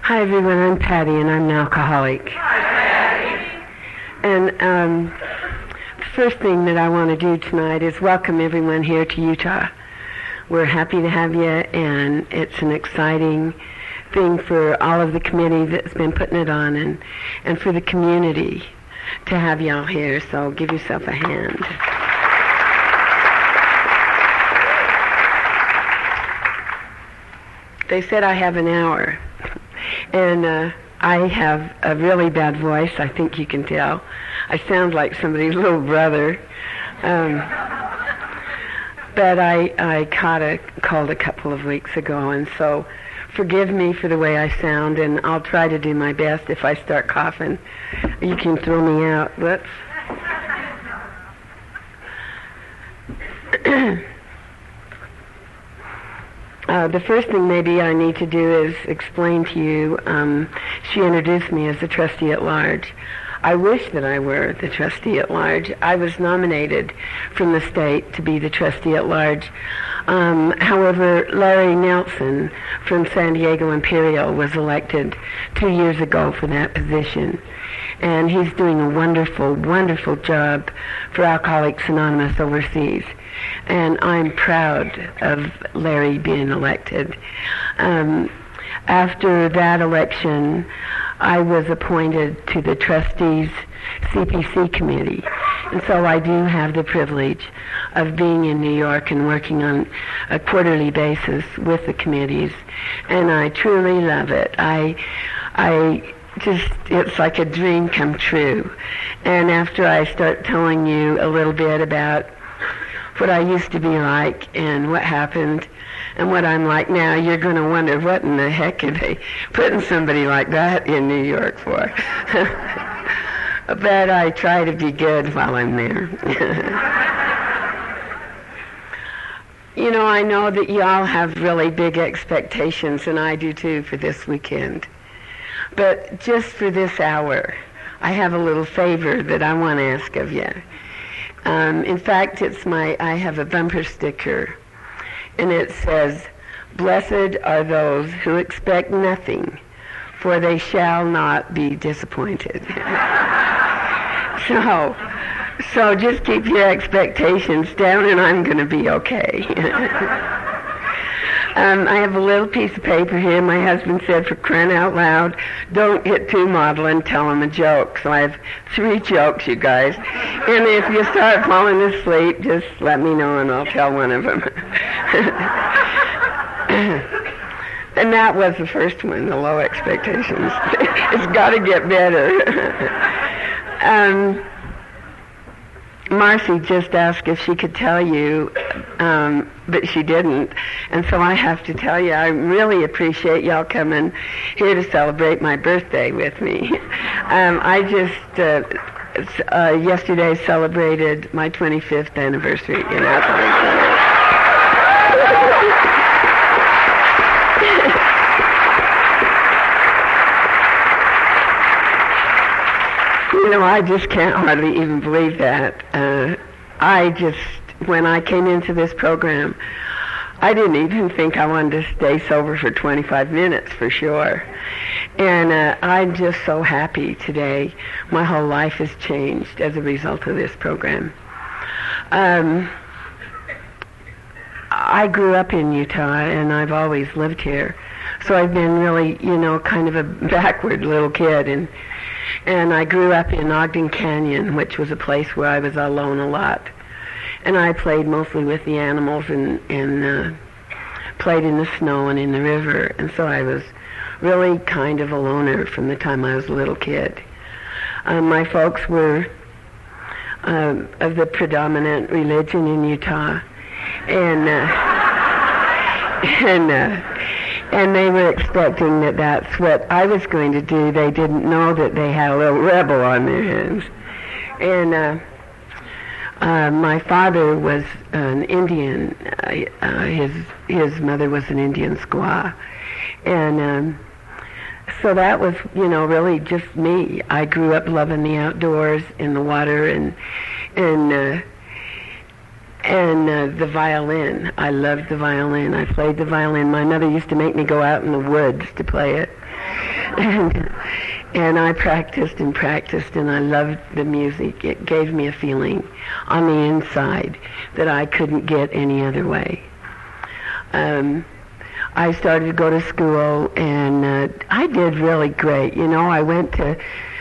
Hi everyone, I'm Patty and I'm an alcoholic. Hi Patty. And the first thing that I want to do tonight is welcome everyone here to Utah. We're happy to have you, and it's an exciting thing for all of the committee that's been putting it on, and for the community to have y'all here, so give yourself a hand. They said I have an hour. And I have a really bad voice, I think you can tell. I sound like somebody's little brother. But I caught a cold a couple of weeks ago, and so forgive me for the way I sound, and I'll try to do my best. If I start coughing, you can throw me out. Whoops. The first thing maybe I need to do is explain to you, she introduced me as the trustee at large. I wish that I were the trustee at large. I was nominated from the state to be the trustee at large. However, Larry Nelson from San Diego Imperial was elected 2 years ago for that position. And he's doing a wonderful, wonderful job for Alcoholics Anonymous overseas. And I'm proud of Larry being elected. After that election, I was appointed to the trustees CPC committee. And so I do have the privilege of being in New York and working on a quarterly basis with the committees. And I truly love it. It's like a dream come true. And after I start telling you a little bit about what I used to be like and what happened and what I'm like now, you're going to wonder what in the heck are they putting somebody like that in New York for? But I try to be good while I'm there. You know, I know that y'all have really big expectations, and I do too, for this weekend. But just for this hour, I have a little favor that I want to ask of you. In fact, I have a bumper sticker, and it says, "Blessed are those who expect nothing, for they shall not be disappointed." So just keep your expectations down, and I'm going to be okay. I have a little piece of paper here. My husband said, for crying out loud, don't get too maudlin, tell him a joke. So I have 3 jokes, you guys. And if you start falling asleep, just let me know and I'll tell one of them. And that was the first one, the low expectations. It's got to get better. Marcy just asked if she could tell you, but she didn't. And so I have to tell you, I really appreciate y'all coming here to celebrate my birthday with me. I just yesterday celebrated my 25th anniversary in Alcoholics. You know, I just can't hardly even believe that. When I came into this program, I didn't even think I wanted to stay sober for 25 minutes for sure. And I'm just so happy today. My whole life has changed as a result of this program. I grew up in Utah, and I've always lived here. So I've been really, kind of a backward little kid. And I grew up in Ogden Canyon, which was a place where I was alone a lot. And I played mostly with the animals and played in the snow and in the river. And so I was really kind of a loner from the time I was a little kid. My folks were of the predominant religion in Utah. And they were expecting that that's what I was going to do. They didn't know that they had a little rebel on their hands. And my father was an Indian. His mother was an Indian squaw. And so that was, really just me. I grew up loving the outdoors and the water and the violin. I loved the violin. I played the violin. My mother used to make me go out in the woods to play it. And I practiced and practiced, and I loved the music. It gave me a feeling on the inside that I couldn't get any other way. I started to go to school, and I did really great. You know, I went to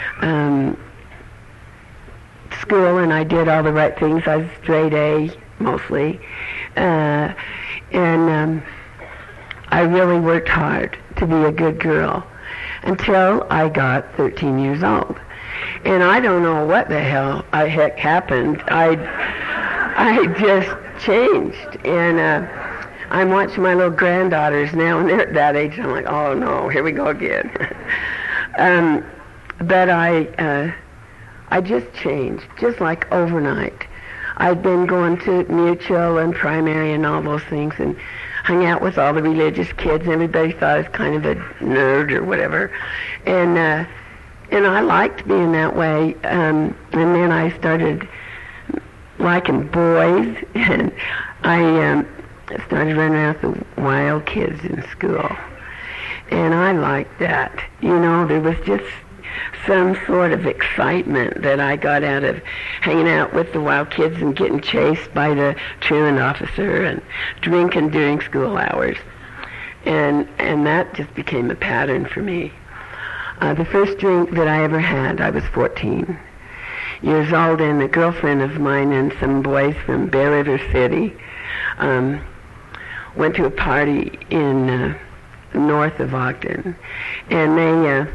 school, and I did all the right things. I was straight A, mostly. And I really worked hard to be a good girl until I got 13 years old. And I don't know what the heck happened. I just changed. And I'm watching my little granddaughters now, and they're at that age. I'm like, oh no, here we go again. But I just changed, just like overnight. I'd been going to Mutual and Primary and all those things, and hung out with all the religious kids. Everybody thought I was kind of a nerd or whatever, and I liked being that way. And then I started liking boys, and I started running around with the wild kids in school, and I liked that. You know, there was just some sort of excitement that I got out of hanging out with the wild kids and getting chased by the truant officer and drinking during school hours. And that just became a pattern for me. The first drink that I ever had, I was 14 years old, and a girlfriend of mine and some boys from Bear River City went to a party in north of Ogden, and they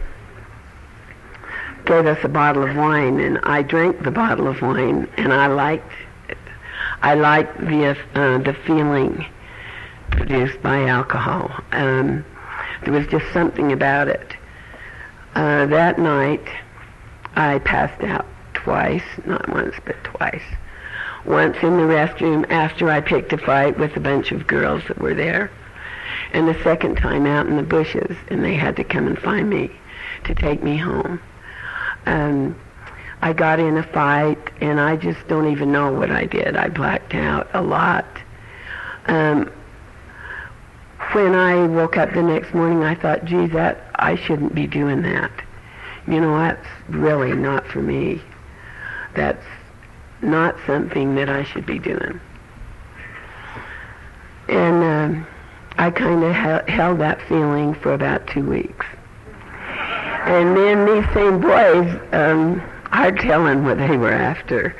gave us a bottle of wine, and I drank the bottle of wine, and I liked it. I liked the feeling produced by alcohol. There was just something about it. That night, I passed out twice, not once, but twice. Once in the restroom after I picked a fight with a bunch of girls that were there, and the second time out in the bushes, and they had to come and find me to take me home. I got in a fight, and I just don't even know what I did. I blacked out a lot. When I woke up the next morning, I thought, geez, I shouldn't be doing that. You know, that's really not for me. That's not something that I should be doing. And I kind of held that feeling for about 2 weeks. And then these same boys, hard telling what they were after,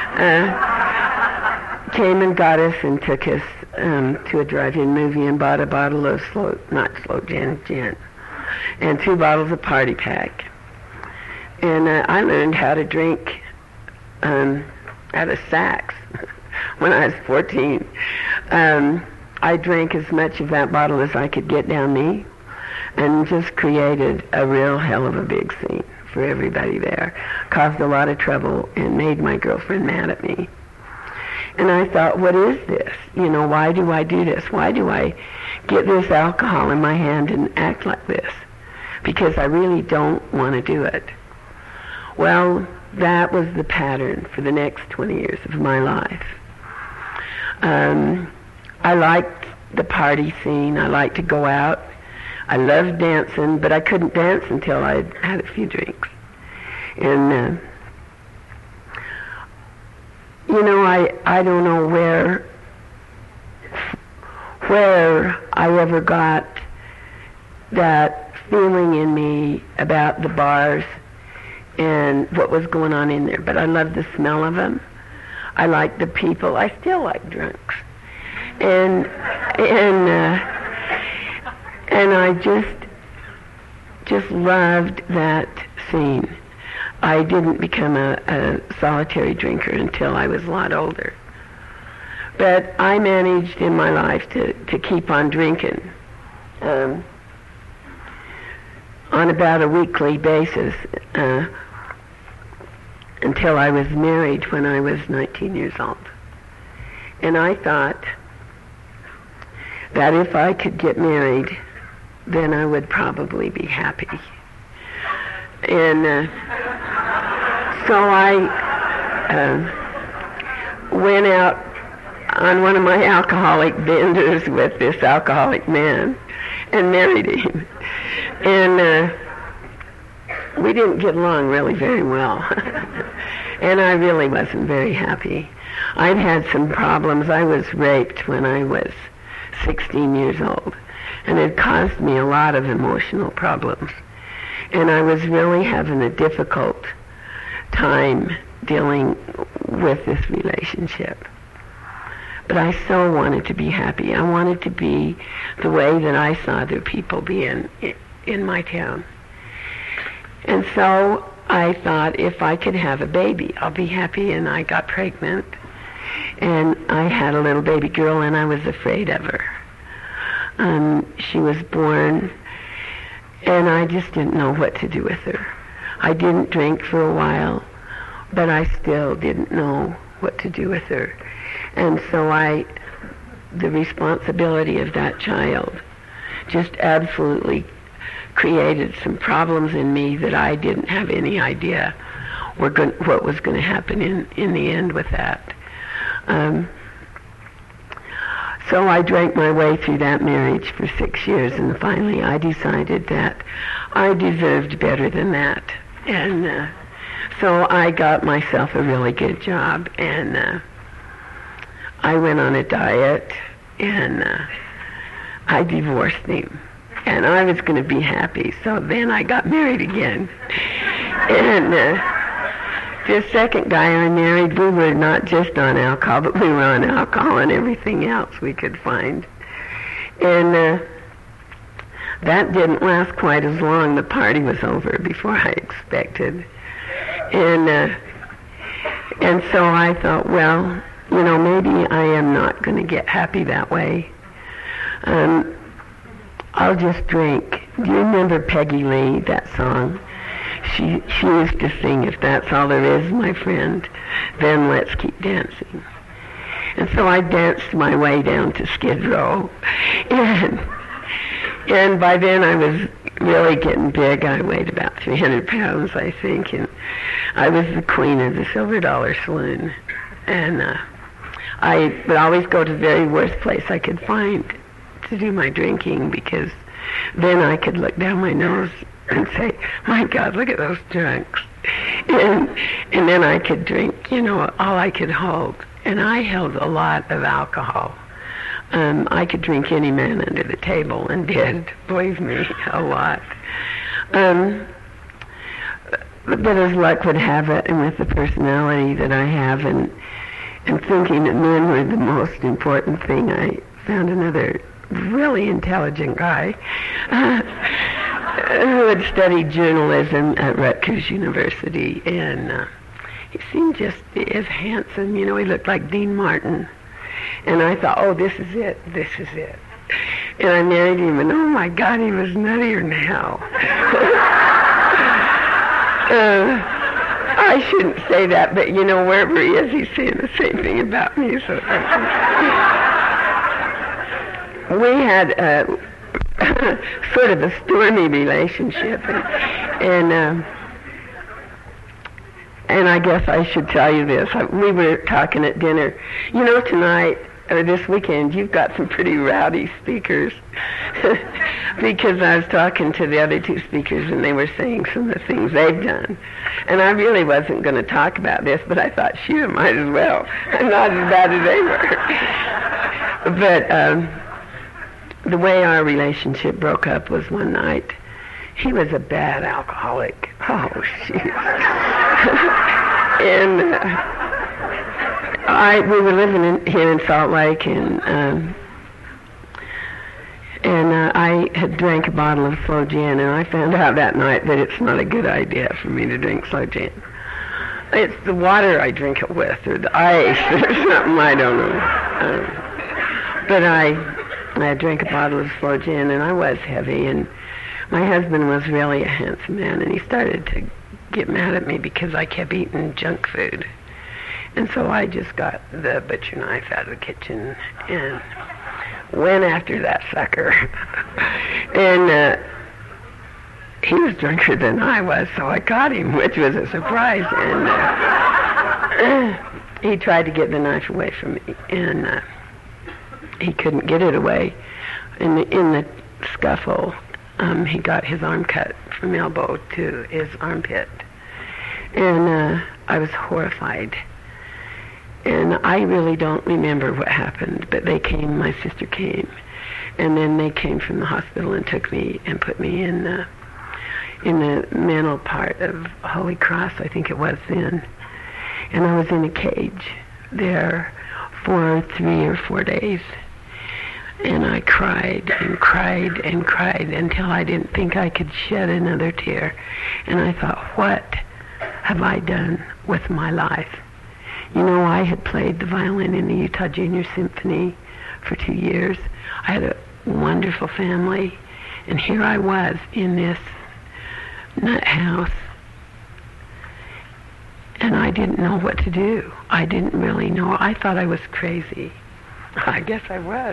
came and got us and took us to a drive-in movie and bought a bottle of gin, and 2 bottles of Party Pack. And I learned how to drink out of sacks when I was 14. I drank as much of that bottle as I could get down me, and just created a real hell of a big scene for everybody there. Caused a lot of trouble and made my girlfriend mad at me. And I thought, what is this? You know, why do I do this? Why do I get this alcohol in my hand and act like this? Because I really don't want to do it. Well, that was the pattern for the next 20 years of my life. I liked the party scene. I liked to go out. I loved dancing, but I couldn't dance until I'd had a few drinks. And, you know, I don't know where I ever got that feeling in me about the bars and what was going on in there. But I loved the smell of them. I liked the people. I still like drunks. And I just loved that scene. I didn't become a solitary drinker until I was a lot older. But I managed in my life to keep on drinking on about a weekly basis until I was married when I was 19 years old. And I thought that if I could get married, then I would probably be happy. And so I went out on one of my alcoholic benders with this alcoholic man and married him. And we didn't get along really very well. And I really wasn't very happy. I'd had some problems. I was raped when I was 16 years old, and it caused me a lot of emotional problems. And I was really having a difficult time dealing with this relationship. But I so wanted to be happy. I wanted to be the way that I saw other people being in my town. And so I thought, if I could have a baby, I'll be happy. And I got pregnant, and I had a little baby girl, and I was afraid of her. She was born, and I just didn't know what to do with her. I didn't drink for a while, but I still didn't know what to do with her. And so the responsibility of that child just absolutely created some problems in me that I didn't have any idea what was going to happen in the end with that. So I drank my way through that marriage for 6 years, and finally I decided that I deserved better than that. And so I got myself a really good job, and I went on a diet, and I divorced him. And I was going to be happy, so then I got married again. And the second guy I married, we were not just on alcohol, but we were on alcohol and everything else we could find. And that didn't last quite as long. The party was over before I expected. And so I thought, well, maybe I am not going to get happy that way. I'll just drink. Do you remember Peggy Lee, that song? She used to sing, "If that's all there is, my friend, then let's keep dancing." And so I danced my way down to Skid Row. And by then I was really getting big. I weighed about 300 pounds, I think. And I was the queen of the Silver Dollar Saloon. And I would always go to the very worst place I could find to do my drinking, because then I could look down my nose and say, "My God, look at those drunks." And then I could drink, all I could hold. And I held a lot of alcohol. I could drink any man under the table, and did, believe me, a lot. But as luck would have it, and with the personality that I have, and thinking that men were the most important thing, I found another really intelligent guy who had studied journalism at Rutgers University, and he seemed just as handsome. He looked like Dean Martin. And I thought, oh, this is it. And I married him, and oh my God, he was nuttier than hell. I shouldn't say that, but wherever he is, he's saying the same thing about me. So we had sort of a stormy relationship, and I guess I should tell you this. We were talking at dinner. Tonight, or this weekend, you've got some pretty rowdy speakers. Because I was talking to the other two speakers, and they were saying some of the things they've done. And I really wasn't going to talk about this, but I thought, shoot, I might as well. I'm not as bad as they were. But the way our relationship broke up was one night. He was a bad alcoholic. Oh, shoot. And we were living here in Salt Lake, and I had drank a bottle of sloe gin, and I found out that night that it's not a good idea for me to drink sloe gin. It's the water I drink it with, or the ice, or something, I don't know. But I drank a bottle of sloe gin, and I was heavy, and my husband was really a handsome man, and he started to get mad at me because I kept eating junk food. And so I just got the butcher knife out of the kitchen and went after that sucker. And he was drunker than I was, so I caught him, which was a surprise. And he tried to get the knife away from me, and he couldn't get it away. In the scuffle, he got his arm cut from elbow to his armpit. And I was horrified. And I really don't remember what happened, but my sister came. And then they came from the hospital and took me and put me in the mental part of Holy Cross, I think it was then. And I was in a cage there for 3 or 4 days. And I cried and cried and cried until I didn't think I could shed another tear. And I thought, what have I done with my life? You know, I had played the violin in the Utah Junior Symphony for 2 years. I had a wonderful family. And here I was in this nut house. And I didn't know what to do. I didn't really know. I thought I was crazy. I guess I was.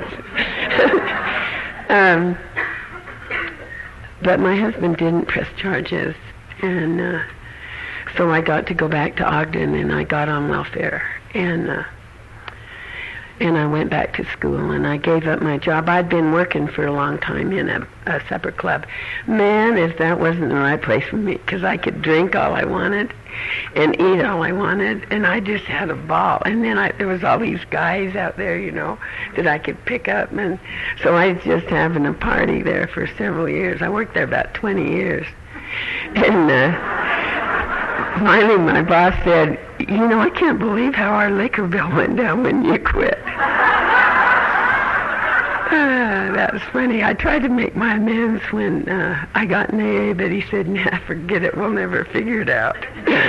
But my husband didn't press charges. And so I got to go back to Ogden, and I got on welfare. And I went back to school, and I gave up my job. I'd been working for a long time in a supper club. Man, if that wasn't the right place for me, because I could drink all I wanted and eat all I wanted, and I just had a ball. And then there was all these guys out there, you know, that I could pick up. And so I was just having a party there for several years. I worked there about 20 years. And finally, my boss said, you know, I can't believe how our liquor bill went down when you quit. That was funny. I tried to make my amends when I got an AA, but he said, nah, forget it. We'll never figure it out.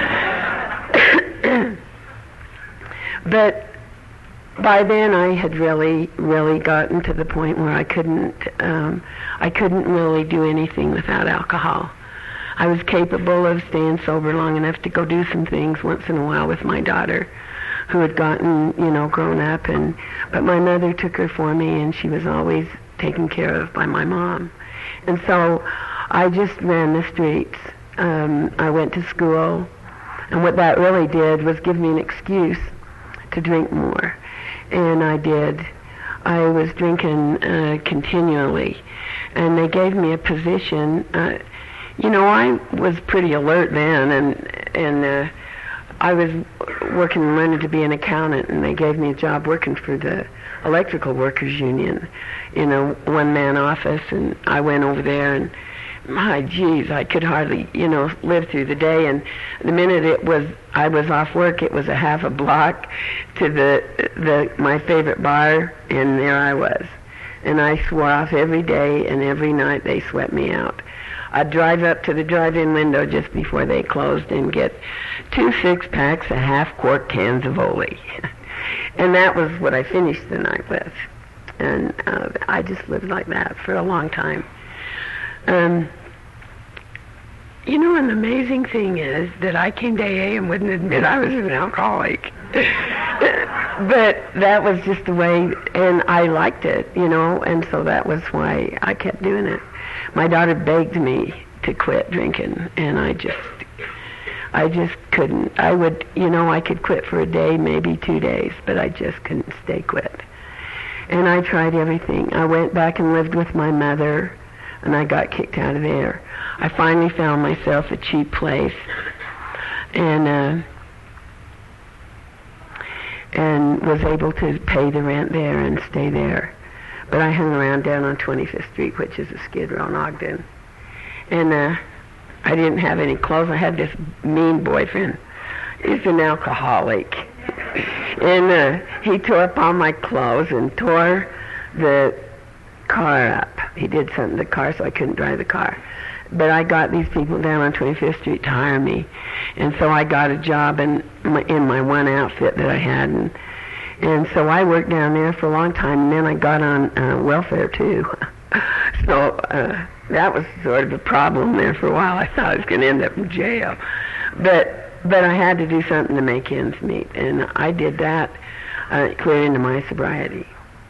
But by then I had really, really gotten to the point where I couldn't really do anything without alcohol. I was capable of staying sober long enough to go do some things once in a while with my daughter, who had gotten, you know, grown up. But my mother took her for me, and she was always taken care of by my mom. And so I just ran the streets. I went to school, and what that really did was give me an excuse to drink more. And I did. I was drinking continually, and they gave me a position. You know, I was pretty alert then, and I was working and learning to be an accountant, and they gave me a job working for the Electrical Workers Union in a one-man office, and I went over there, and my geez, I could hardly, you know, live through the day. And the minute I was off work, it was a half a block to my favorite bar, and there I was. And I swore off every day, and every night they swept me out. I'd drive up to the drive-in window just before they closed and get 2 6-packs of half-quart cans of Oli. And that was what I finished the night with. And I just lived like that for a long time. You know, an amazing thing is that I came to AA and wouldn't admit I was an alcoholic. But that was just the way, and I liked it, you know, and so that was why I kept doing it. My daughter begged me to quit drinking, and I just couldn't. I would, you know, I could quit for a day, maybe 2 days, but I just couldn't stay quit. And I tried everything. I went back and lived with my mother, and I got kicked out of there. I finally found myself a cheap place, and was able to pay the rent there and stay there. But I hung around down on 25th Street, which is a skid row in Ogden. And I didn't have any clothes. I had this mean boyfriend. He's an alcoholic. And he tore up all my clothes and tore the car up. He did something to the car so I couldn't drive the car. But I got these people down on 25th Street to hire me. And so I got a job in my one outfit that I had. And so I worked down there for a long time, and then I got on welfare too. So that was sort of a problem there for a while. I thought I was going to end up in jail. But I had to do something to make ends meet, and I did that clear into my sobriety.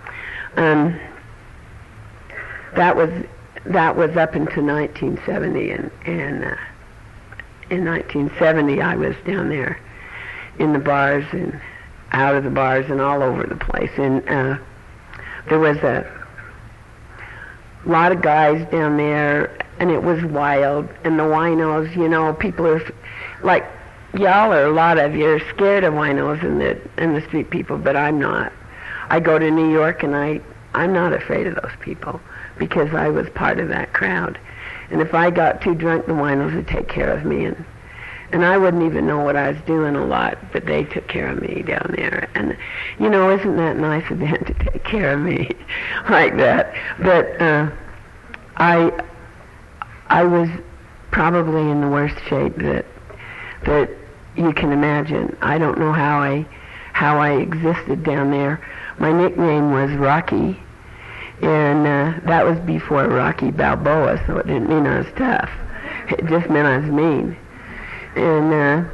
That was up until 1970, and in 1970 I was down there in the bars and out of the bars and all over the place. And there was a lot of guys down there and it was wild. And the winos, you know, people are like y'all are, a lot of you are scared of winos and the street people, but I'm not. I go to New York and I'm not afraid of those people because I was part of that crowd. And if I got too drunk, the winos would take care of me, and I wouldn't even know what I was doing a lot, but they took care of me down there. And, you know, isn't that nice of them to take care of me like that? But I was probably in the worst shape that you can imagine. I don't know how I existed down there. My nickname was Rocky, and that was before Rocky Balboa, so it didn't mean I was tough. It just meant I was mean. And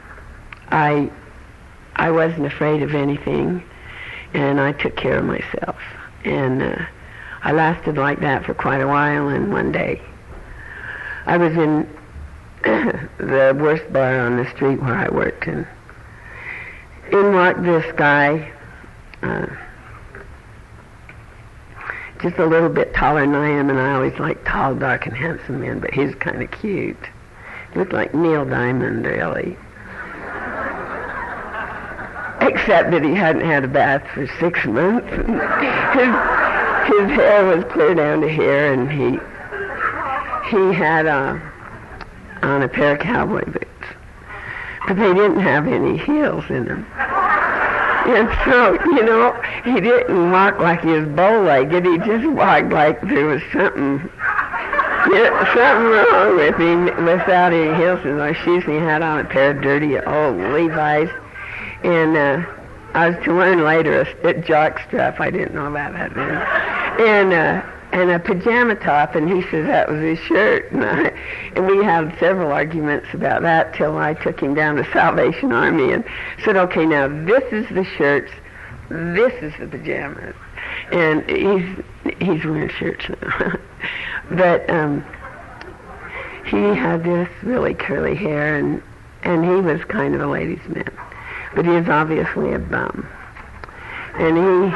I wasn't afraid of anything, and I took care of myself. And I lasted like that for quite a while, and one day I was in the worst bar on the street where I worked, and in walked this guy, just a little bit taller than I am, and I always like tall, dark, and handsome men, but he's kind of cute. He looked like Neil Diamond, really. Except that he hadn't had a bath for 6 months. His hair was clear down to here, and he had on a pair of cowboy boots. But they didn't have any heels in them. And so, you know, he didn't walk like he was bow-legged. He just walked like there was something wrong with him without any heels in those shoes. And he had on a pair of dirty old Levi's. And I was to learn later a jockstrap. I didn't know about that then. And a pajama top, and he says that was his shirt. And we had several arguments about that till I took him down to Salvation Army and said, okay, now this is the shirts, this is the pajamas. And he's wearing shirts now. But he had this really curly hair, and he was kind of a ladies' man. But he was obviously a bum. And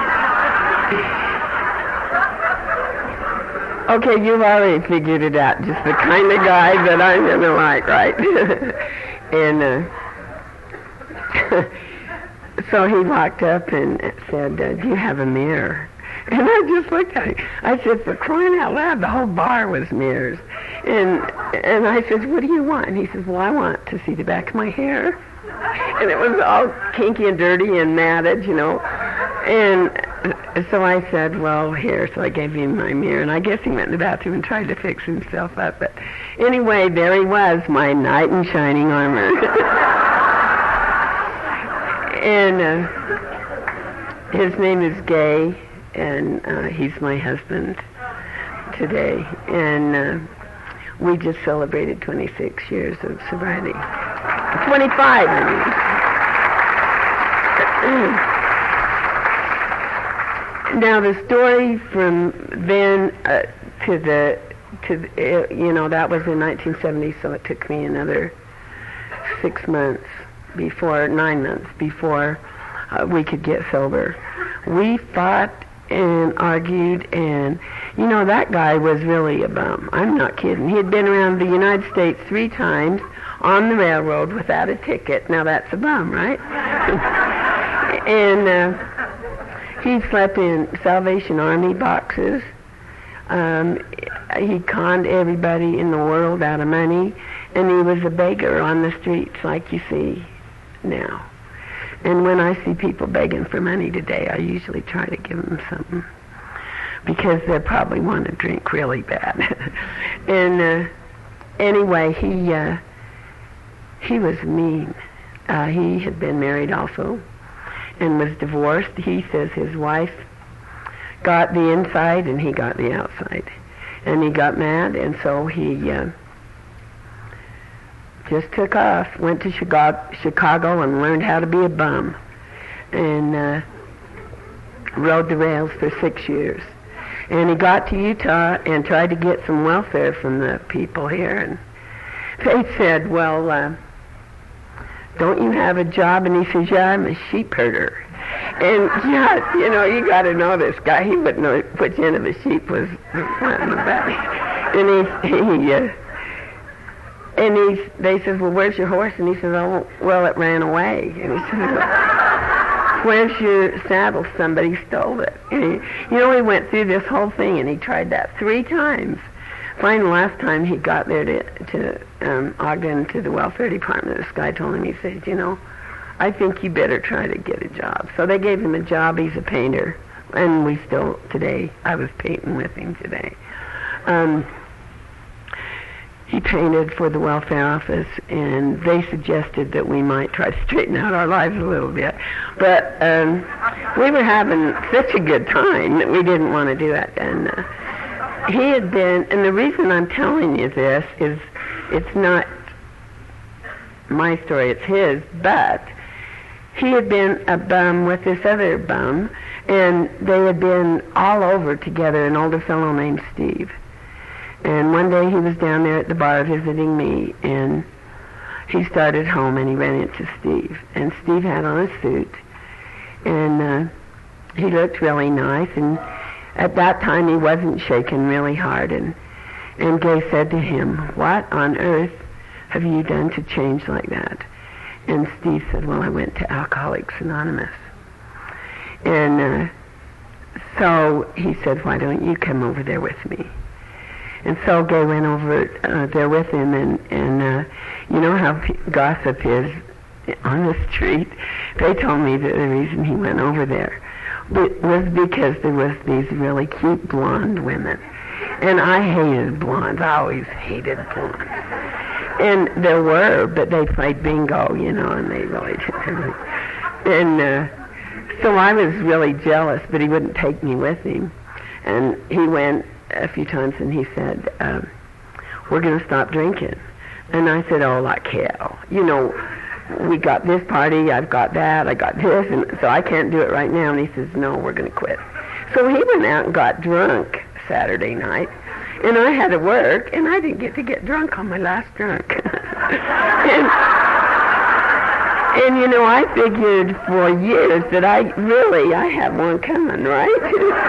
okay, you've already figured it out. Just the kind of guy that I'm going to like, right? And so he walked up and said, do you have a mirror? And I just looked at him. I said, for crying out loud, the whole bar was mirrors. And I said, what do you want? And he says, well, I want to see the back of my hair. And it was all kinky and dirty and matted, you know. And so I said, well, here. So I gave him my mirror, and I guess he went in the bathroom and tried to fix himself up. But anyway, there he was, my knight in shining armor. And his name is Gay, and he's my husband today. And we just celebrated 26 years of sobriety. 25, I mean. Now the story from then to the you know, that was in 1970, so it took me another 9 months before we could get sober. We fought and argued, and you know, that guy was really a bum. I'm not kidding. He had been around the United States 3 times on the railroad without a ticket. Now that's a bum, right? And he slept in Salvation Army boxes. He conned everybody in the world out of money, and he was a beggar on the streets like you see now. And when I see people begging for money today, I usually try to give them something, because they probably want to drink really bad. And anyway, he was mean. He had been married also and was divorced. He says his wife got the inside and he got the outside. And he got mad, and so he just took off, went to Chicago and learned how to be a bum, and rode the rails for 6 years. And he got to Utah and tried to get some welfare from the people here, and they said, well, don't you have a job? And he says, yeah, I'm a sheep herder. And yeah, you know, you got to know this guy. He wouldn't know which end of the sheep was front and the back. They says, well, where's your horse? And he says, oh, well, it ran away. And he says, where's your saddle? Somebody stole it. And he went through this whole thing, and he tried that 3 times. Finally, last time he got there to Ogden, to the welfare department, this guy told him, he said, I think you better try to get a job. So they gave him a job. He's a painter. And I was painting with him today. He painted for the welfare office, and they suggested that we might try to straighten out our lives a little bit. But we were having such a good time that we didn't want to do that. And he had been, and the reason I'm telling you this is it's not my story, it's his, but he had been a bum with this other bum, and they had been all over together, an older fellow named Steve. And one day he was down there at the bar visiting me, and he started home, and he ran into Steve. And Steve had on a suit, and he looked really nice, and at that time he wasn't shaking really hard. And Gay said to him, what on earth have you done to change like that? And Steve said, well, I went to Alcoholics Anonymous. And so he said, why don't you come over there with me? And so Gay went over there with him, and you know how gossip is on the street. They told me that the reason he went over there was because there was these really cute blonde women. And I hated blondes. I always hated blondes. And there were, but they played bingo, and they really didn't. And so I was really jealous, but he wouldn't take me with him. And he went a few times, and he said, we're going to stop drinking. And I said, oh, like hell. We got this party, I've got that, I got this, and so I can't do it right now. And he says, no, we're going to quit. So he went out and got drunk Saturday night, and I had to work, and I didn't get to get drunk on my last drunk. and I figured for years that I have one coming, right?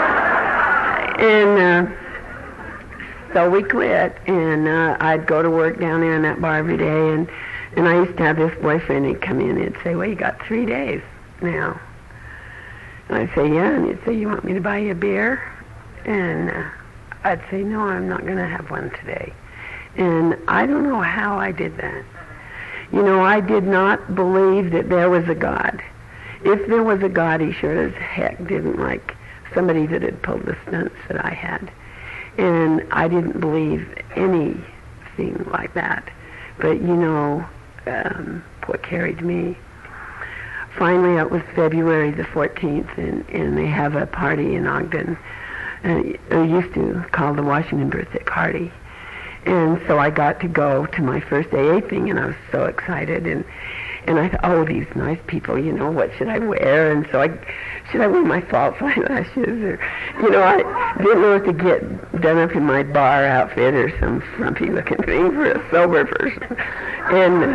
And so we quit, and I'd go to work down there in that bar every day, and I used to have this boyfriend. He'd come in and he'd say, well, you got 3 days now. And I'd say, yeah, and he'd say, you want me to buy you a beer? And I'd say, no, I'm not going to have one today. And I don't know how I did that. I did not believe that there was a God. If there was a God, he sure as heck didn't like somebody that had pulled the stunts that I had. And I didn't believe anything like that. But, what carried me. Finally, it was February the 14th, and they have a party in Ogden. They used to call the Washington birthday party. And so I got to go to my first AA thing, and I was so excited. And I thought, oh, these nice people, what should I wear? And so should I wear my false eyelashes? Or, I didn't know what to get done up in my bar outfit or some frumpy-looking thing for a sober person. And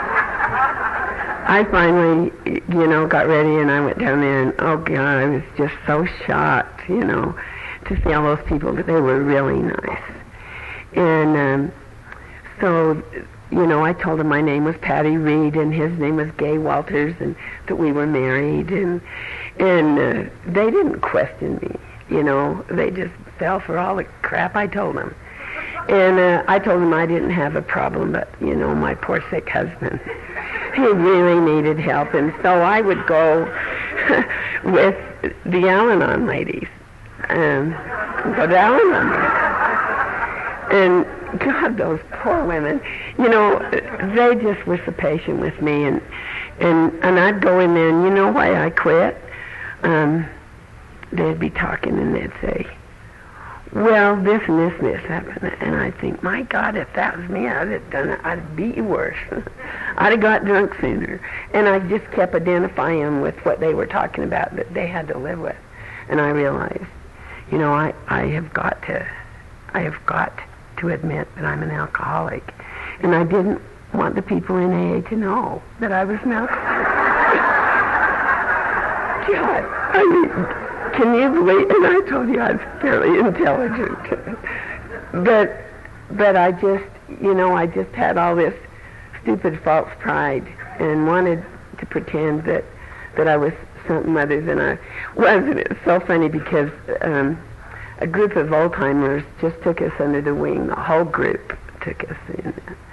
I finally, got ready, and I went down there, and, oh, God, I was just so shocked, to see all those people, but they were really nice. And so, I told him my name was Patty Reed, and his name was Gay Walters, and that we were married, and they didn't question me, they just fell for all the crap I told them. And I told them I didn't have a problem, but, my poor sick husband, he really needed help, and so I would go with the Al-Anon ladies, go to Al-Anon. And God, those poor women, they just were so patient with me, and I'd go in there, and why I quit? They'd be talking, and they'd say, well, this and this and this happened, and I'd think, my God, if that was me, I'd have done it. I'd beat you worse. I'd have got drunk sooner. And I just kept identifying them with what they were talking about that they had to live with, and I realized, I have got to admit that I'm an alcoholic. And I didn't want the people in AA to know that I was an alcoholic. God, can you believe? And I told you I was fairly intelligent. But but I just had all this stupid false pride and wanted to pretend that I was something other than I was. And it's so funny because a group of old-timers just took us under the wing. The whole group took us in.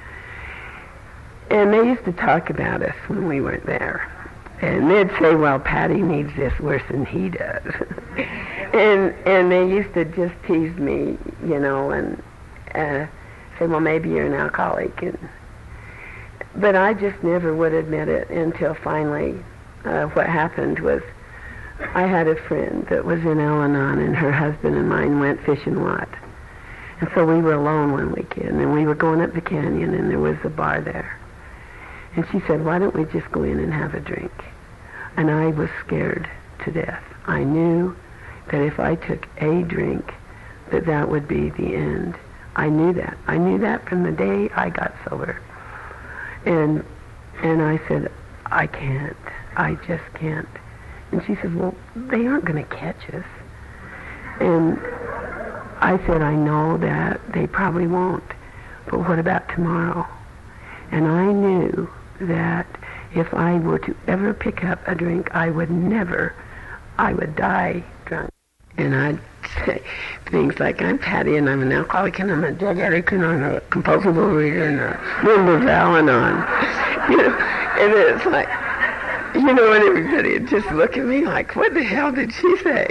And they used to talk about us when we weren't there. And they'd say, well, Patty needs this worse than he does. and they used to just tease me, and say, well, maybe you're an alcoholic. But I just never would admit it until finally what happened was I had a friend that was in Al-Anon, and her husband and mine went fishing a lot. And so we were alone one weekend, and we were going up the canyon, and there was a bar there. And she said, why don't we just go in and have a drink? And I was scared to death. I knew that if I took a drink, that would be the end. I knew that. I knew that from the day I got sober. And I said, I can't. I just can't. And she said, well, they aren't going to catch us. And I said, I know that. They probably won't. But what about tomorrow? And I knew that if I were to ever pick up a drink, I would die drunk. And I'd say things like, I'm Patty, and I'm an alcoholic, and I'm a drug addict, and I'm a compulsive overeater, and a member of Al-Anon. And it's like, and everybody would just look at me like, what the hell did she say?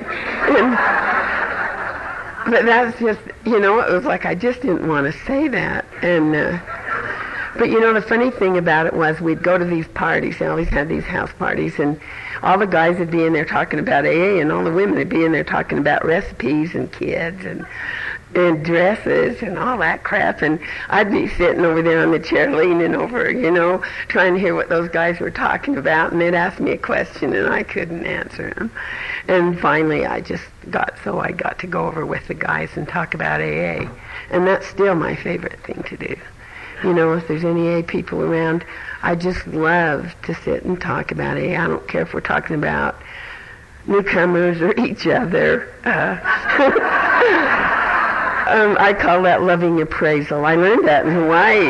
But that's just, it was like I just didn't want to say that. And but the funny thing about it was we'd go to these parties. They always had these house parties, and all the guys would be in there talking about AA, and all the women would be in there talking about recipes and kids and dresses and all that crap. And I'd be sitting over there on the chair leaning over, trying to hear what those guys were talking about, and they'd ask me a question, and I couldn't answer them. And finally, I got to go over with the guys and talk about AA. And that's still my favorite thing to do. If there's any AA people around, I just love to sit and talk about AA. I don't care if we're talking about newcomers or each other. I call that loving appraisal. I learned that in Hawaii.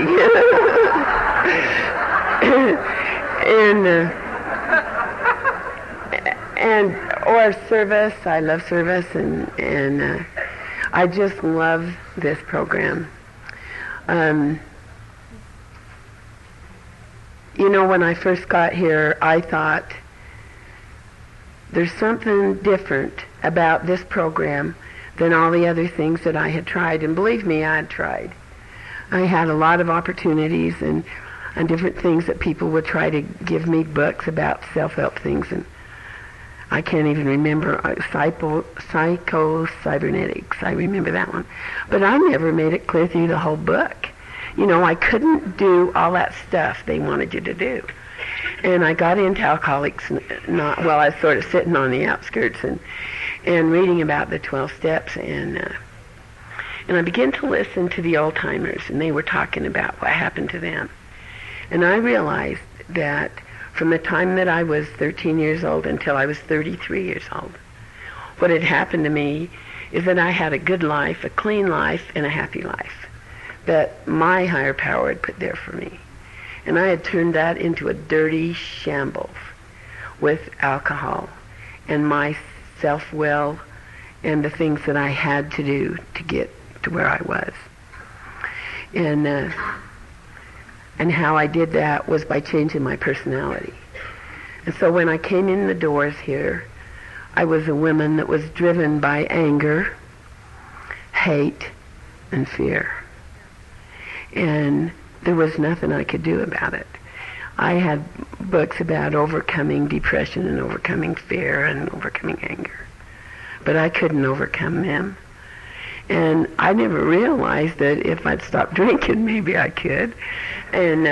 Or service. I love service, and I just love this program. When I first got here, I thought there's something different about this program than all the other things that I had tried. And believe me, I had tried. I had a lot of opportunities and different things that people would try to give me books about self-help things. And I can't even remember psycho-cybernetics. I remember that one. But I never made it clear through the whole book. I couldn't do all that stuff they wanted you to do. And I got into Alcoholics I was sort of sitting on the outskirts and reading about the 12 steps, and I began to listen to the old timers, and they were talking about what happened to them. And I realized that from the time that I was 13 years old until I was 33 years old, what had happened to me is that I had a good life, a clean life, and a happy life that my higher power had put there for me. And I had turned that into a dirty shambles with alcohol and my self-will and the things that I had to do to get to where I was. And how I did that was by changing my personality. And so when I came in the doors here, I was a woman that was driven by anger, hate, and fear. And there was nothing I could do about it. I had books about overcoming depression and overcoming fear and overcoming anger, but I couldn't overcome them. And I never realized that if I'd stopped drinking, maybe I could. And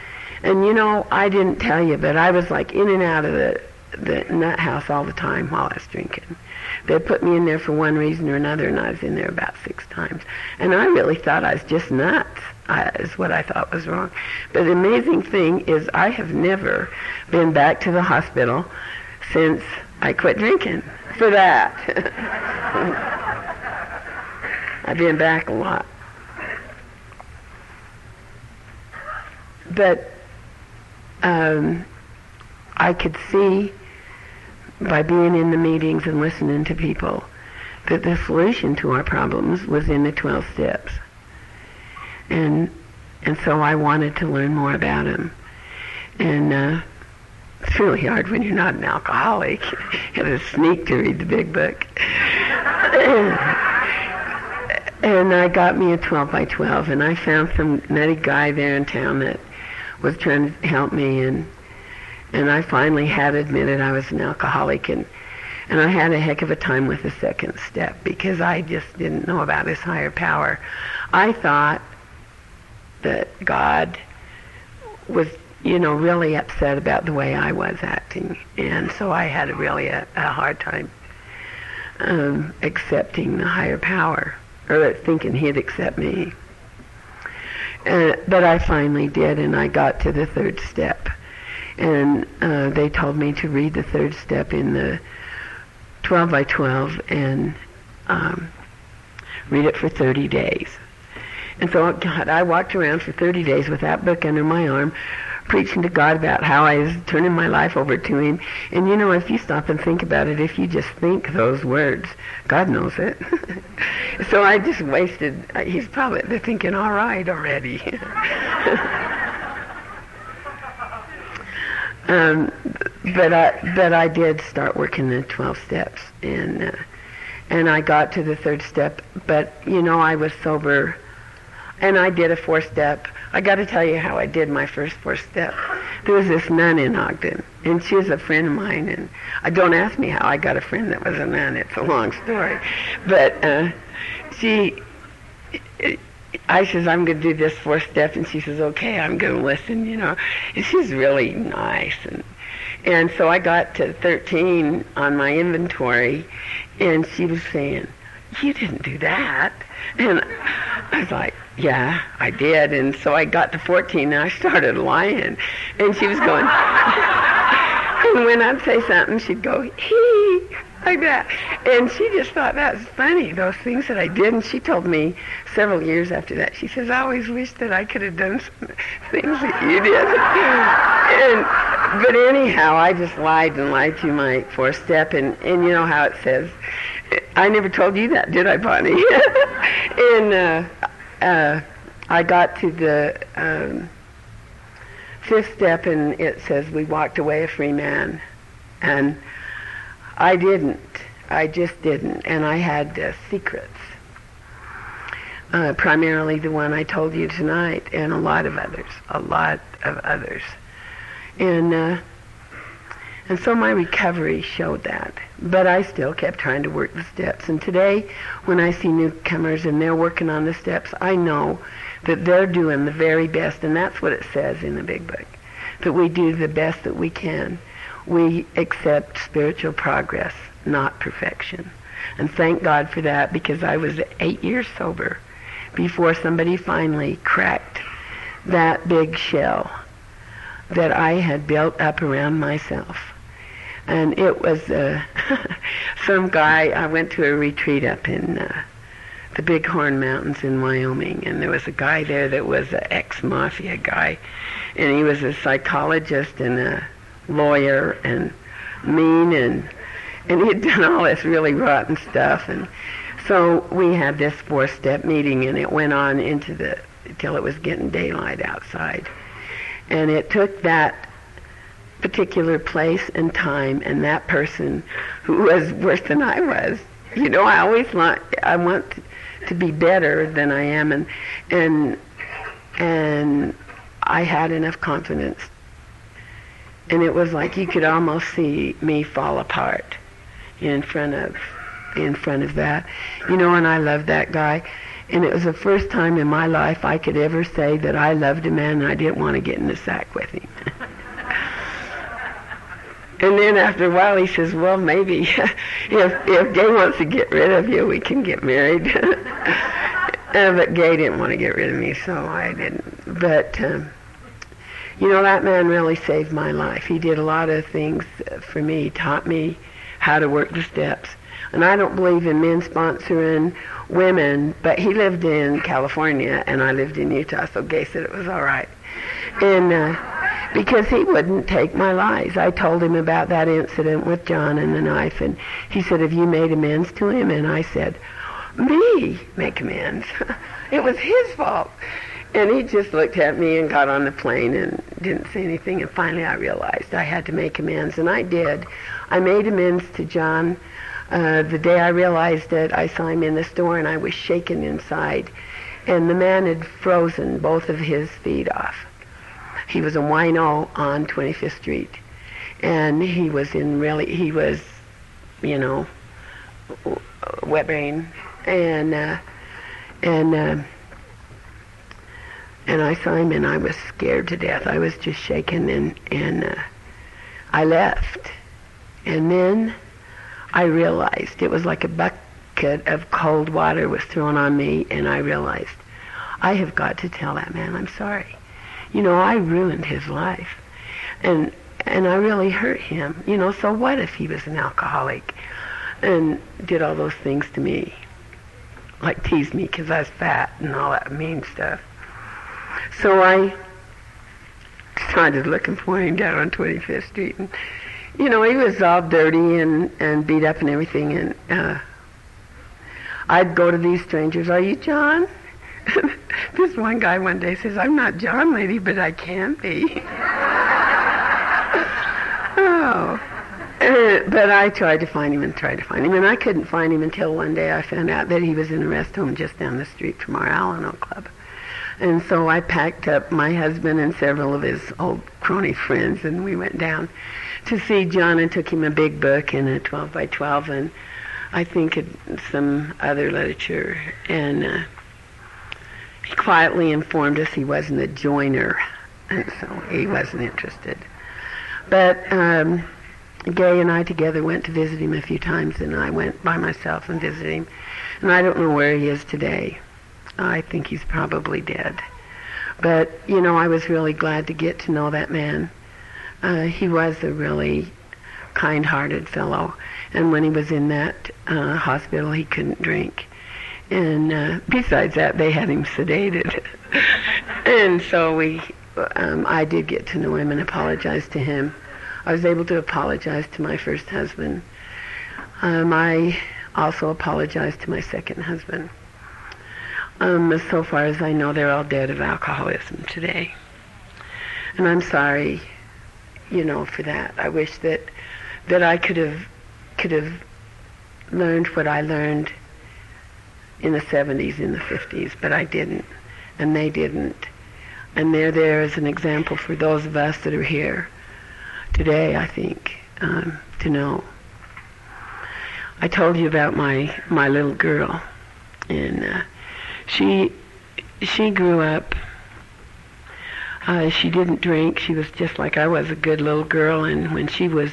I didn't tell you, but I was like in and out of the nut house all the time while I was drinking. They'd put me in there for one reason or another, and I was in there about 6 times. And I really thought I was just nuts, is what I thought was wrong. But the amazing thing is I have never been back to the hospital since I quit drinking for that. I've been back a lot. But I could see by being in the meetings and listening to people that the solution to our problems was in the 12 steps. And so I wanted to learn more about them. And it's really hard when you're not an alcoholic. You have to sneak to read the big book. And I got me a 12 by 12, and I found some nutty guy there in town that was trying to help me, and I finally had admitted I was an alcoholic, and I had a heck of a time with the second step because I just didn't know about this higher power. I thought that God was, really upset about the way I was acting, and so I had a hard time accepting the higher power, or thinking he'd accept me. But I finally did, and I got to the third step. And they told me to read the third step in the 12 by 12 and read it for 30 days. And so, God, I walked around for 30 days with that book under my arm, preaching to God about how I was turning my life over to Him. And if you stop and think about it, if you just think those words, God knows it. So I just wasted, He's probably thinking, all right already. But I did start working the 12 steps, and I got to the third step, but I was sober, and I did a 4-step. I got to tell you how I did my first 4-step. There was this nun in Ogden, and she was a friend of mine, and don't ask me how I got a friend that was a nun. It's a long story. But I says, I'm going to do this 4-step, and she says, okay, I'm going to listen, And she's really nice. And so I got to 13 on my inventory, and she was saying, you didn't do that. And I was like, yeah, I did. And so I got to 14, and I started lying. And she was going, and when I'd say something, she'd go, hee, like that. And she just thought that was funny, those things that I did. And she told me several years after that, she says, I always wish that I could have done some things that you did. But anyhow, I just lied to my 4-step. And you know how it says, I never told you that, did I, Bonnie? And I got to the 5th step, and it says, we walked away a free man. And I didn't. I just didn't. And I had secrets. Primarily the one I told you tonight, and a lot of others. And so my recovery showed that. But I still kept trying to work the steps. And today, when I see newcomers and they're working on the steps, I know that they're doing the very best. And that's what it says in the big book, that we do the best that we can. We accept spiritual progress, not perfection. And thank God for that, because I was 8 years sober before somebody finally cracked that big shell that I had built up around myself. And it was some guy. I went to a retreat up in the Bighorn Mountains in Wyoming, and there was a guy there that was an ex-mafia guy, and he was a psychologist and a lawyer and mean, and he'd done all this really rotten stuff. And so we had this 4-step meeting, and it went on till it was getting daylight outside. And it took that particular place and time and that person who was worse than I was. I want to be better than I am, and I had enough confidence. And it was like you could almost see me fall apart in front of that. And I loved that guy. And it was the first time in my life I could ever say that I loved a man and I didn't want to get in the sack with him. And then after a while he says, well, maybe if Gay wants to get rid of you, we can get married. But Gay didn't want to get rid of me, so I didn't. But, that man really saved my life. He did a lot of things for me. He taught me how to work the steps. And I don't believe in men sponsoring women, but he lived in California and I lived in Utah, so Gay said it was all right. And because he wouldn't take my lies. I told him about that incident with John and the knife, and he said, have you made amends to him? And I said, me make amends? It was his fault. And he just looked at me and got on the plane and didn't say anything. And finally I realized I had to make amends, and I did. I made amends to John. The day I realized it, I saw him in the store, and I was shaken inside. And the man had frozen both of his feet off. He was a wino on 25th Street. And he was wet brain. And I saw him, and I was scared to death. I was just shaken, and I left. And then I realized it was like a bucket of cold water was thrown on me, and I realized I have got to tell that man I'm sorry. I ruined his life, and I really hurt him. So what if he was an alcoholic and did all those things to me, like teased me because I was fat and all that mean stuff? So I started looking for him down on 25th Street, and he was all dirty and beat up and everything, and I'd go to these strangers, are you John? This one guy one day says, I'm not John, lady, but I can be. Oh. But I tried to find him, and I couldn't find him until one day I found out that he was in a rest home just down the street from our Alano Club. And so I packed up my husband and several of his old crony friends, and we went down to see John and took him a big book and a 12 by 12 and I think some other literature. And he quietly informed us he wasn't a joiner, and so he wasn't interested. But Gay and I together went to visit him a few times, and I went by myself and visited him. And I don't know where he is today. I think he's probably dead. But, I was really glad to get to know that man. He was a really kind-hearted fellow. And when he was in that hospital, he couldn't drink. And besides that, they had him sedated. And so I did get to know him and apologize to him. I was able to apologize to my first husband. I also apologized to my second husband. So far as I know, they're all dead of alcoholism today. And I'm sorry, for that. I wish that I could have learned what I learned in the 70s, in the 50s, but I didn't, and they didn't. And they're there as an example for those of us that are here today, I think, to know. I told you about my little girl, and she grew up. She didn't drink. She was just like I was, a good little girl. And when she was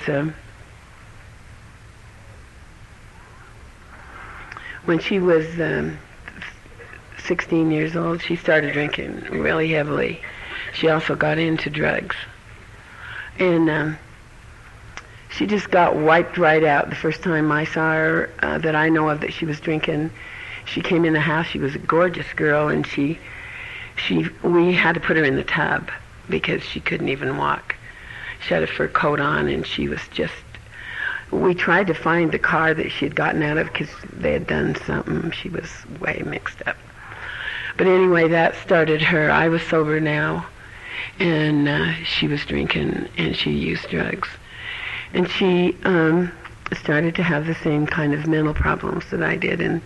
16 years old, she started drinking really heavily. She also got into drugs, and she just got wiped right out. The first time I saw her, that I know of, that she was drinking, she came in the house. She was a gorgeous girl, and we had to put her in the tub because she couldn't even walk. She had a fur coat on, and she was just, we tried to find the car that she had gotten out of because they had done something. She was way mixed up. But anyway, that started her. I was sober now, and she was drinking, and she used drugs. And she started to have the same kind of mental problems that I did, and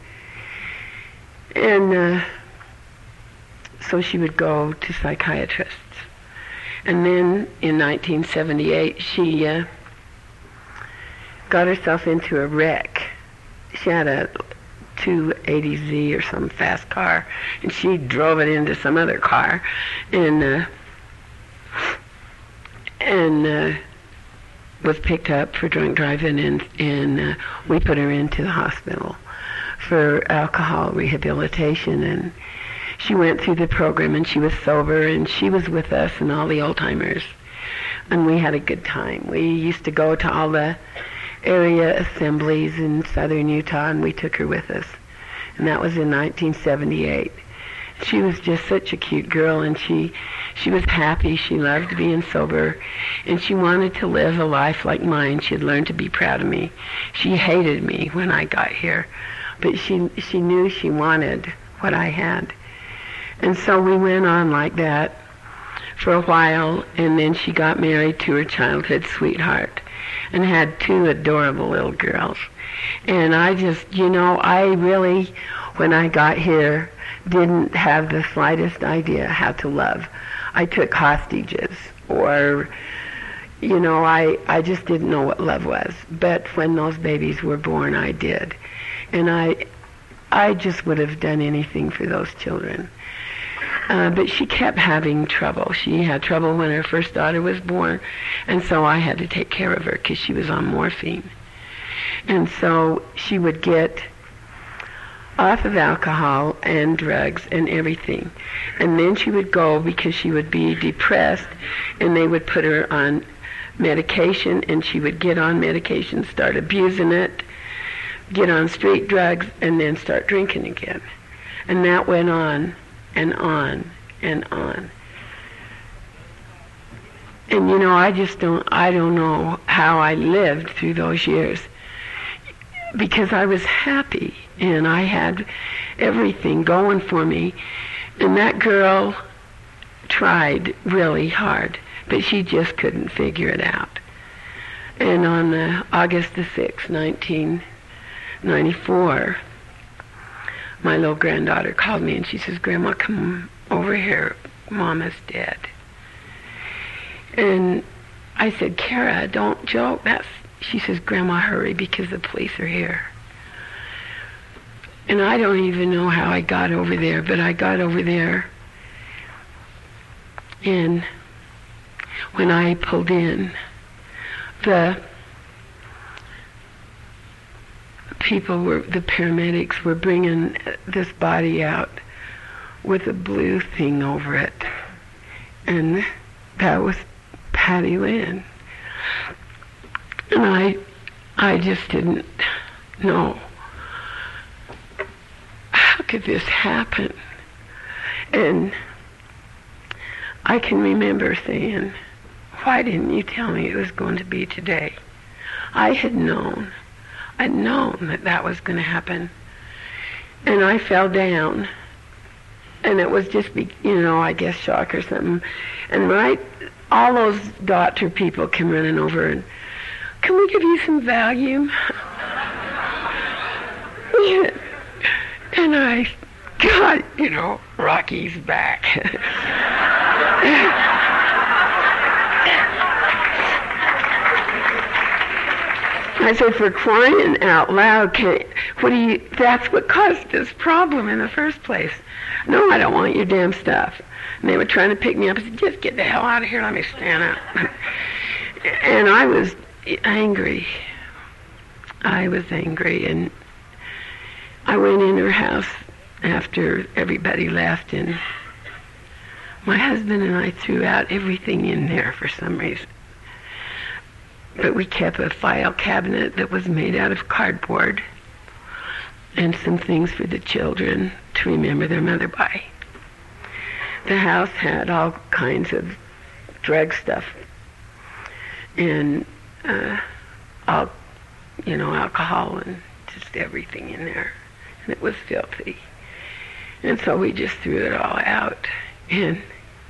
so she would go to psychiatrists. And then in 1978, she got herself into a wreck. She had a 280Z or some fast car, and she drove it into some other car, and was picked up for drunk driving, and we put her into the hospital for alcohol rehabilitation. And she went through the program, and she was sober, and she was with us and all the old-timers, and we had a good time. We used to go to all the area assemblies in southern Utah, and we took her with us. And that was in 1978. She was just such a cute girl, and she was happy. She loved being sober, and she wanted to live a life like mine. She had learned to be proud of me. She hated me when I got here, but she knew she wanted what I had. And so we went on like that for a while, and then she got married to her childhood sweetheart and had 2 adorable little girls. And I just, I really, when I got here, didn't have the slightest idea how to love. I took hostages, or, I just didn't know what love was. But when those babies were born, I did. And I just would have done anything for those children. But she kept having trouble. She had trouble when her first daughter was born, and so I had to take care of her because she was on morphine. And so she would get off of alcohol and drugs and everything. And then she would go because she would be depressed, and they would put her on medication, and she would get on medication, start abusing it, get on street drugs, and then start drinking again. And that went on and on and on. And I don't know how I lived through those years, because I was happy and I had everything going for me. And that girl tried really hard, but she just couldn't figure it out. And on August the 6th, 1994, my little granddaughter called me and she says, "Grandma, come over here. Mama's dead." And I said, "Kara, don't joke." She says, "Grandma, hurry because the police are here." And I don't even know how I got over there, but I got over there. And when I pulled in, the paramedics were bringing this body out with a blue thing over it. And that was Patty Lynn. And I just didn't know, how could this happen? And I can remember saying, "Why didn't you tell me it was going to be today?" I'd known that was going to happen. And I fell down, and it was just, I guess shock or something. And all those doctor people came running over and, "Can we give you some Valium?" And I, God, Rocky's back. I said, "For crying out loud, that's what caused this problem in the first place." "No, I don't want your damn stuff." And they were trying to pick me up. I said, "Just get the hell out of here, let me stand up." And I was angry. And I went in her house after everybody left, and my husband and I threw out everything in there for some reason. But we kept a file cabinet that was made out of cardboard and some things for the children to remember their mother by. The house had all kinds of drug stuff and alcohol and just everything in there. And it was filthy. And so we just threw it all out. And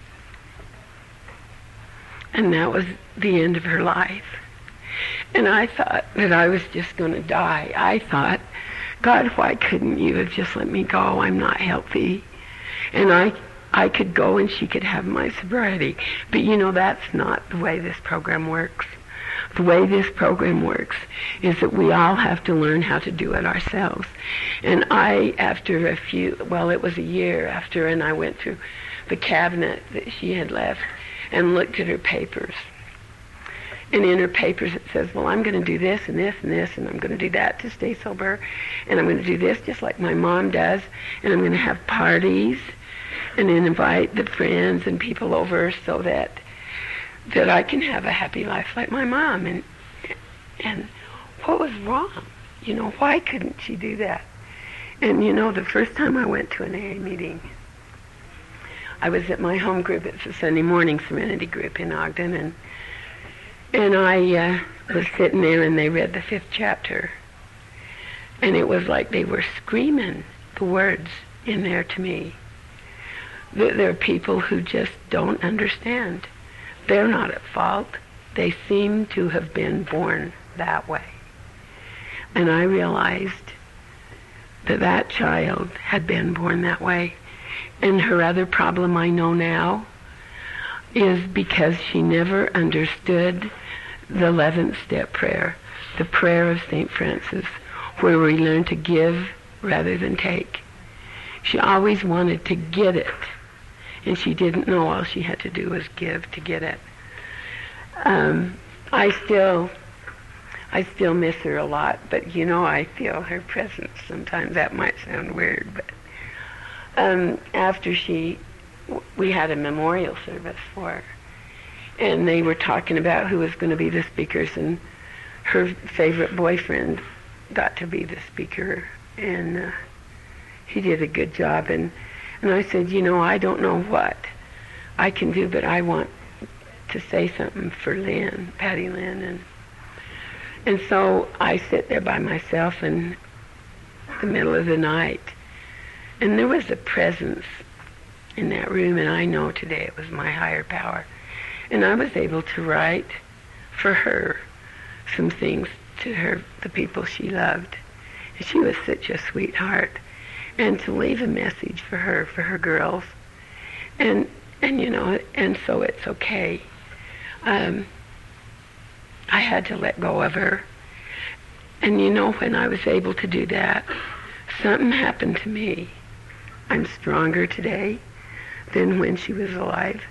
that was the end of her life. And I thought that I was just going to die. I thought, "God, why couldn't you have just let me go? I'm not healthy." And I could go and she could have my sobriety. But that's not the way this program works. The way this program works is that we all have to learn how to do it ourselves. And after it was a year after, and I went through the cabinet that she had left and looked at her papers. And in her papers it says, "Well, I'm going to do this and this and this, and I'm going to do that to stay sober, and I'm going to do this just like my mom does, and I'm going to have parties and then invite the friends and people over so that I can have a happy life like my mom." And what was wrong? Why couldn't she do that? And the first time I went to an AA meeting, I was at my home group. It's a Sunday morning Serenity group in Ogden, and I was sitting there, and they read the 5th chapter, and it was like they were screaming the words in there to me. There are people who just don't understand. They're not at fault. They seem to have been born that way. And I realized that that child had been born that way. And her other problem, I know now, is because she never understood the 11th step prayer, the prayer of St. Francis, where we learn to give rather than take. She always wanted to get it, and she didn't know all she had to do was give to get it. I still miss her a lot, but I feel her presence sometimes. That might sound weird, but after we had a memorial service for her, and they were talking about who was going to be the speakers, and her favorite boyfriend got to be the speaker, and he did a good job, and I said, I don't know what I can do, but I want to say something for Lynn, Patty Lynn, and so I sit there by myself in the middle of the night, and there was a presence in that room, and I know today it was my higher power, and I was able to write for her some things to her, the people she loved, and she was such a sweetheart, and to leave a message for her girls, and so it's okay. I had to let go of her. And when I was able to do that, something happened to me. I'm stronger today than when she was alive.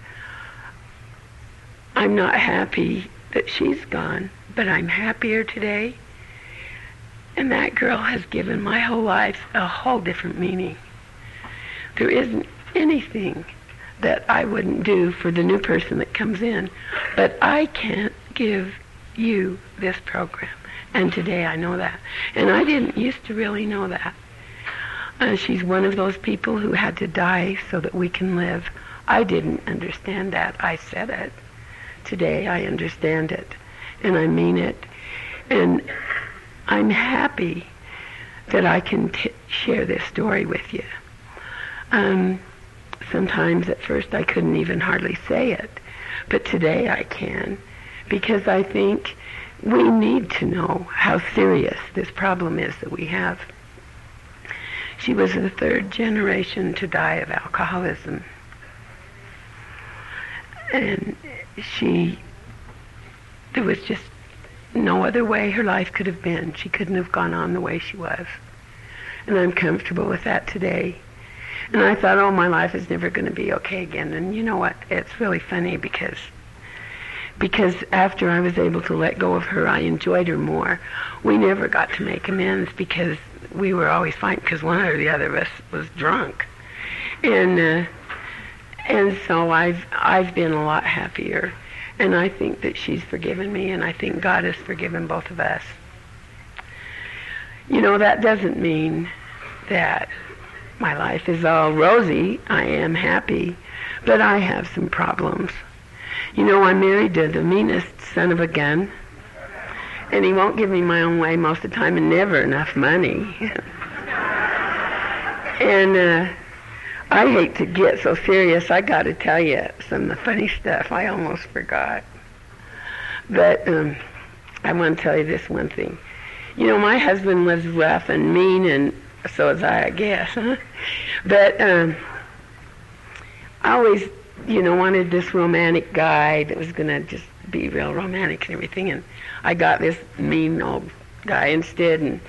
I'm not happy that she's gone, but I'm happier today. And that girl has given my whole life a whole different meaning. There isn't anything that I wouldn't do for the new person that comes in, but I can't give you this program. And today I know that. And I didn't used to really know that. She's one of those people who had to die so that we can live. I didn't understand that. I said it. Today I understand it, and I mean it. And I'm happy that I can share this story with you. Sometimes at first I couldn't even hardly say it, but today I can, because I think we need to know how serious this problem is that we have. She was the 3rd generation to die of alcoholism, and there was just no other way her life could have been. She couldn't have gone on the way she was, and I'm comfortable with that today. And I thought, my life is never going to be okay again. And you know what? It's really funny because after I was able to let go of her, I enjoyed her more. We never got to make amends because we were always fighting because one or the other of us was drunk. And so I've been a lot happier. And I think that she's forgiven me, and I think God has forgiven both of us. That doesn't mean that my life is all rosy. I am happy, but I have some problems. I'm married to the meanest son of a gun, and he won't give me my own way most of the time, and never enough money. And I hate to get so serious. I got to tell you some of the funny stuff. I almost forgot. But I want to tell you this one thing. My husband was rough and mean, and so was I guess. Huh? But I always, wanted this romantic guy that was going to just be real romantic and everything. And I got this mean old guy instead. And,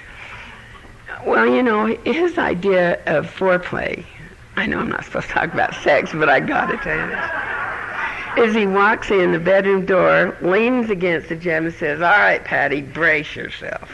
his idea of foreplay, I know I'm not supposed to talk about sex, but I got to tell you this, is he walks in the bedroom door, leans against the gem and says, "All right, Patty, brace yourself."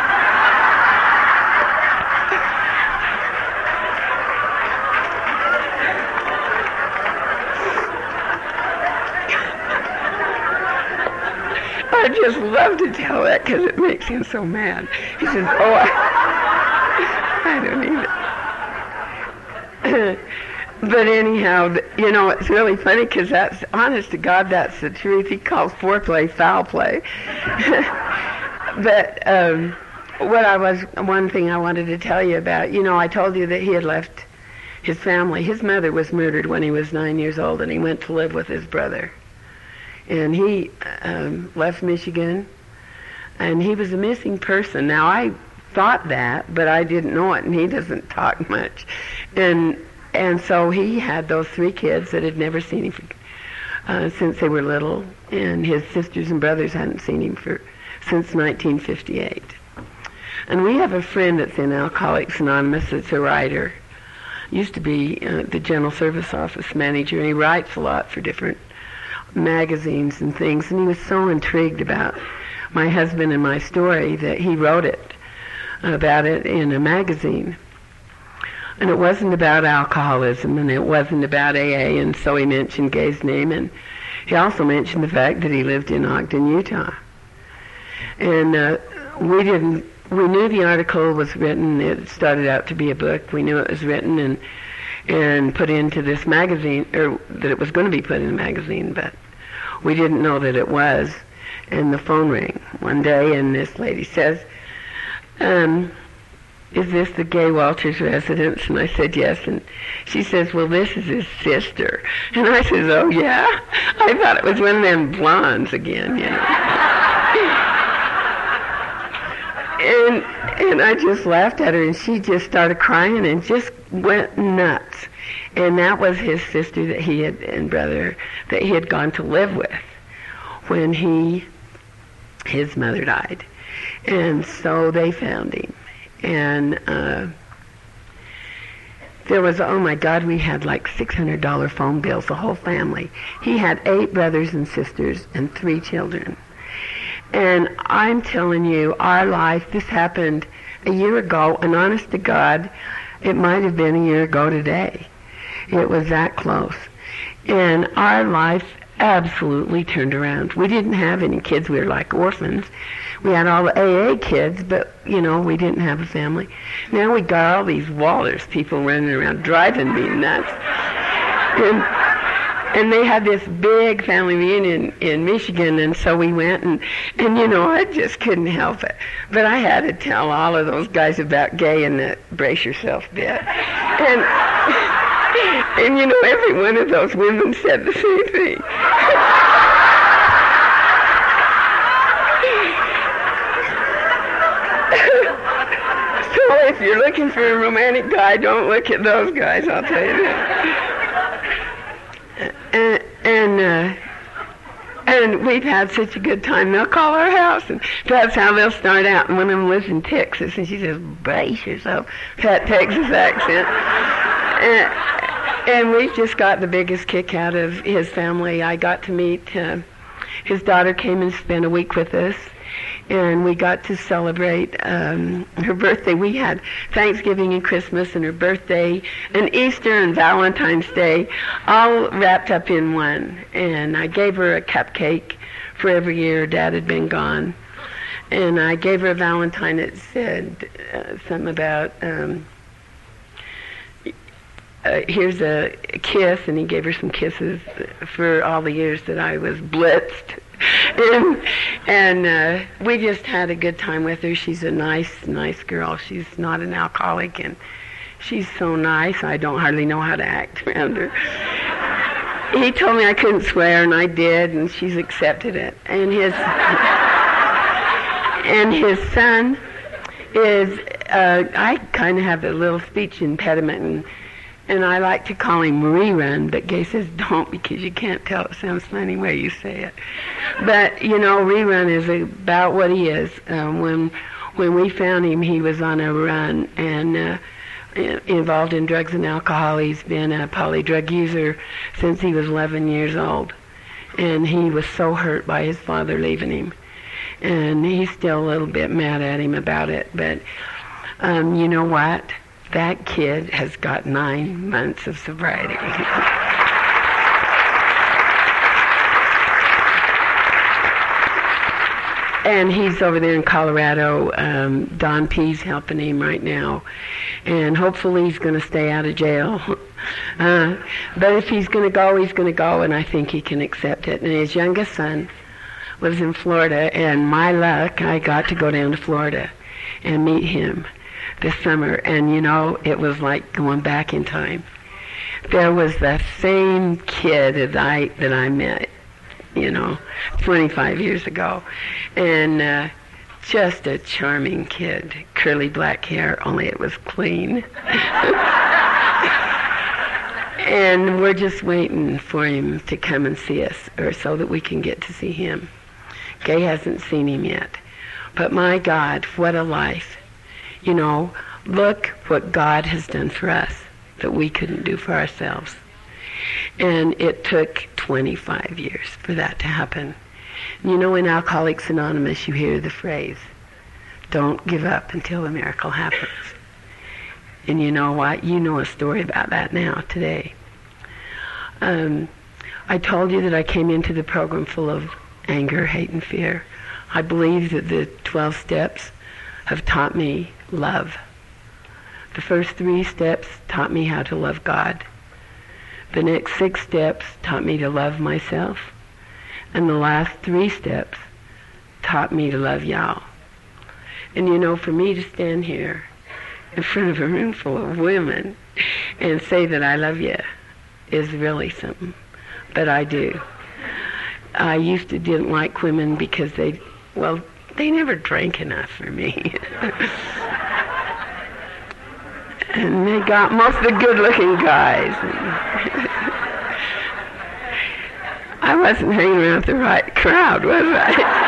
I just love to tell that because it makes him so mad. He says, I don't But anyhow, you know, it's really funny because that's, honest to God, that's the truth. He calls foreplay foul play. But one thing I wanted to tell you about, you know, I told you that he had left his family. His mother was murdered when he was 9 years old, and he went to live with his brother. And he left Michigan, and he was a missing person. Now, I thought that, but I didn't know it, and he doesn't talk much. And so he had those 3 kids that had never seen him since they were little, and his sisters and brothers hadn't seen him since 1958. And we have a friend that's in Alcoholics Anonymous that's a writer. Used to be the General Service Office manager, and he writes a lot for different magazines and things, and he was so intrigued about my husband and my story that he wrote about it in a magazine. And it wasn't about alcoholism, and it wasn't about AA, and so he mentioned Gay's name, and he also mentioned the fact that he lived in Ogden, Utah. And we knew the article was written. It started out to be a book. We knew it was written and put into this magazine, or that it was going to be put in a magazine, but we didn't know that it was. And the phone rang one day, and this lady says, is this the Gay Walters residence? And I said, yes. And she says, well, this is his sister. And I says, oh, yeah? I thought it was one of them blondes again, you know. And I just laughed at her, and she just started crying and just went nuts. And that was his sister and brother that he had gone to live with when his mother died. And so they found him. And there was, oh my God, we had like $600 phone bills, the whole family. He had 8 brothers and sisters and 3 children. And I'm telling you, our life, this happened a year ago, and honest to God, it might have been a year ago today. It was that close. And our life absolutely turned around. We didn't have any kids. We were like orphans. We had all the AA kids, but, you know, we didn't have a family. Now we got all these Walters people running around driving me nuts. And they had this big family reunion in Michigan, and so we went, and you know, I just couldn't help it. But I had to tell all of those guys about Gay and that brace yourself bit. And you know, every one of those women said the same thing. So if you're looking for a romantic guy, don't look at those guys, I'll tell you that. And we've had such a good time. They'll call our house, and that's how they'll start out. And one of them lives in Texas, and she says, brace yourself, that Texas accent. And we've just got the biggest kick out of his family. I got to meet, his daughter came and spent a week with us, and we got to celebrate her birthday. We had Thanksgiving and Christmas and her birthday and Easter and Valentine's Day all wrapped up in one. And I gave her a cupcake for every year Dad had been gone. And I gave her a Valentine that said something about, here's a kiss, and he gave her some kisses for all the years that I was blitzed. And we just had a good time with her. She's a nice girl. She's not an alcoholic, and she's so nice. I don't hardly know how to act around her. He told me I couldn't swear, and I did, and she's accepted it. And his son is, I kind of have a little speech impediment, and I like to call him Rerun, but Gay says don't, because you can't tell. It sounds funny way you say it. But, you know, Rerun is about what he is. When we found him, he was on a run and involved in drugs and alcohol. He's been a poly-drug user since he was 11 years old. And he was so hurt by his father leaving him. And he's still a little bit mad at him about it. But you know what? That kid has got 9 months of sobriety. And he's over there in Colorado. Don P's helping him right now. and hopefully he's going to stay out of jail. But if he's going to go, he's going to go, and I think he can accept it. And his youngest son lives in Florida, and my luck, I got to go down to Florida and meet him this summer, and it was like going back in time. There was the same kid that I met, 25 years ago, and just a charming kid, curly black hair, only it was clean. And we're just waiting for him to come and see us, or so that we can get to see him. Gay hasn't seen him yet. But my God, what a life. Look what God has done for us that we couldn't do for ourselves. And it took 25 years for that to happen. In Alcoholics Anonymous, you hear the phrase, don't give up until a miracle happens. And you know what? You know a story about that now, today. I told you that I came into the program full of anger, hate, and fear. I believe that the 12 steps have taught me love. The first 3 steps taught me how to love God. The next 6 steps taught me to love myself. And the last 3 steps taught me to love y'all. And for me to stand here in front of a room full of women and say that I love you is really something. But I do. I used to didn't like women because they never drank enough for me. And they got most of the good-looking guys. I wasn't hanging around with the right crowd, was I?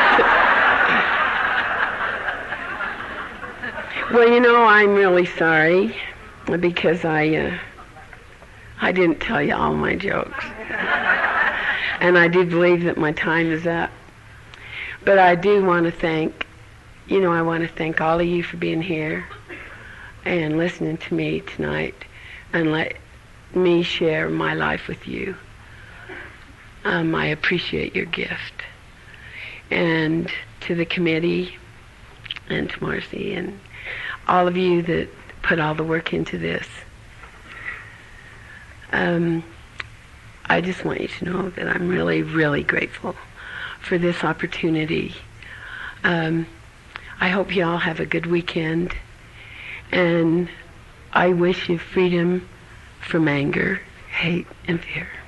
Well, I'm really sorry because I didn't tell you all my jokes. And I do believe that my time is up. But I do want to thank, I want to thank all of you for being here and listening to me tonight and let me share my life with you. I appreciate your gift. And to the committee and to Marcy and all of you that put all the work into this, I just want you to know that I'm really, really grateful for this opportunity. I hope you all have a good weekend, and I wish you freedom from anger, hate, and fear.